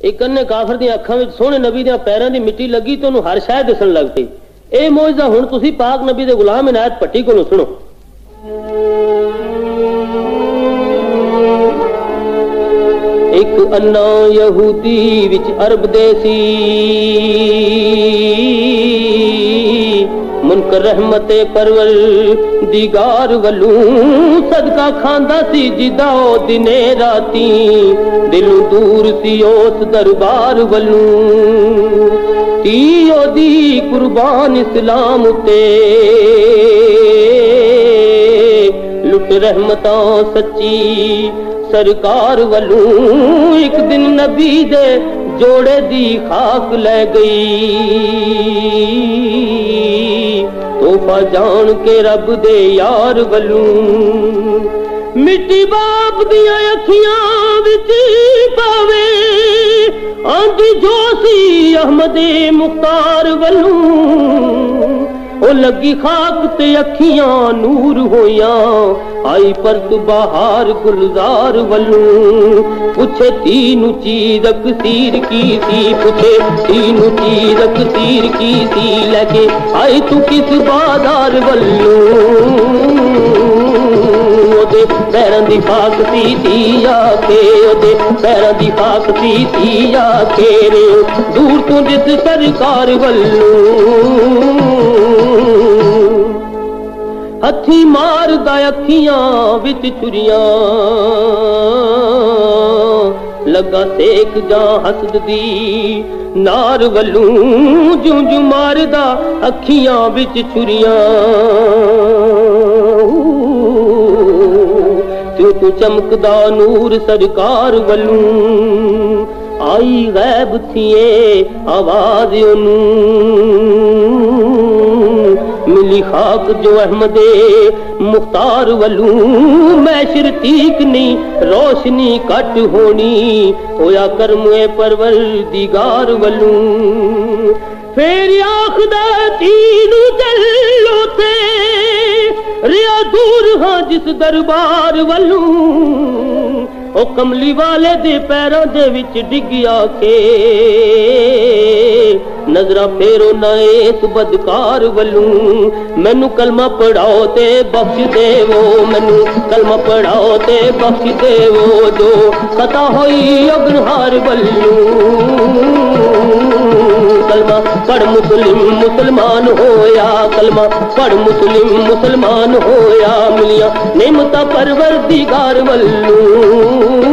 एक अन्ने काफर दी अखां विच सोहणे नबी दे पैरां दी मिट्टी लगी तो हर शय दिसन लग पई। ਇਹ ਮੌਜਜ਼ਾ ਹੁਣ ਤੁਸੀਂ ਪਾक ਨਬੀ ਦੇ ਗੁਲਾਮ ਇਨਾयत ਭੱਟੀ ਕੋਲੋਂ ਸੁਣੋ। ਇੱਕ ਅੰਨਾ ਯਹੂਦੀ ਵਿੱਚ ਅਰਬ ਦੇ ਸੀ, ਮੁਨਕਰ ਰਹਿਮਤੇ ਪਰਵਰदिगार ਵੱਲੋਂ ਸਦਕਾ ਖਾਂਦਾ ਸੀ ਜਿਦਾ ਉਹ ਦਿਨੇ ਰਾਤੀ, ਦਿਲੋਂ ਦੂਰ ਸੀ ਉਸ ਦਰਬਾਰ ਵੱਲੋਂ। ती ओदी कुर्बान इस्लाम उते लुट रहमतां सच्ची सरकार वल्लों। एक दिन नबी दे जोड़े दी खाक लै गई, तोहफा जान के रब दे यार वल्लों। मिट्टी बाप दियां अखियां विच पावे आंदी जोशी अहमदे मुख्तार वल्लों। ओ लगी खाक ते अखियां नूर होया, आई परत बहार गुलजार वल्लों। पुछे तीनू चीज़ सीर की सी, पुछे तीनू चीज़ सीर की सी, लेके आई तू किस बाजार वल्लों। पैरां दी खाक सी आके, ओदे पैरां दी खाक सी आके रे, दूर तो जिस सरकार वल्लों। हथी मारदा अखियां विच छुरियां, लगा सेक जा हसद दी नार वल्लों। जूं जूं मारदा अखियां विच छुरियां, तू चमकदा नूर सरकार वल्लों। आई गैब थिए आवाज ओनू, मिली खाक जो अहमदे मुख्तार वल्लों। मैशर तीक नहीं रोशनी कट होनी, होया करमे परवरदिगार वल्लों। फिर आखदा तीनू चलो थे रिया दूर हाँ जिस दरबार वल्लों। ओ कमली वाले दे पैरों दे विच डिग्या के, नजरा फेरो ना इस बदकार वल्लों। मैनू कलमा पढ़ाओ ते बख्श देवो, मैनू कलमा पढ़ाओ ते बख्श देवो, जो खता होई अगनहार वल्लों। कलमा पढ़ मुस्लिम मुसलमान होया, कलमा पढ़ मुस्लिम मुसलमान होया, मिलिया नेमता परवरदिगार वल्लों।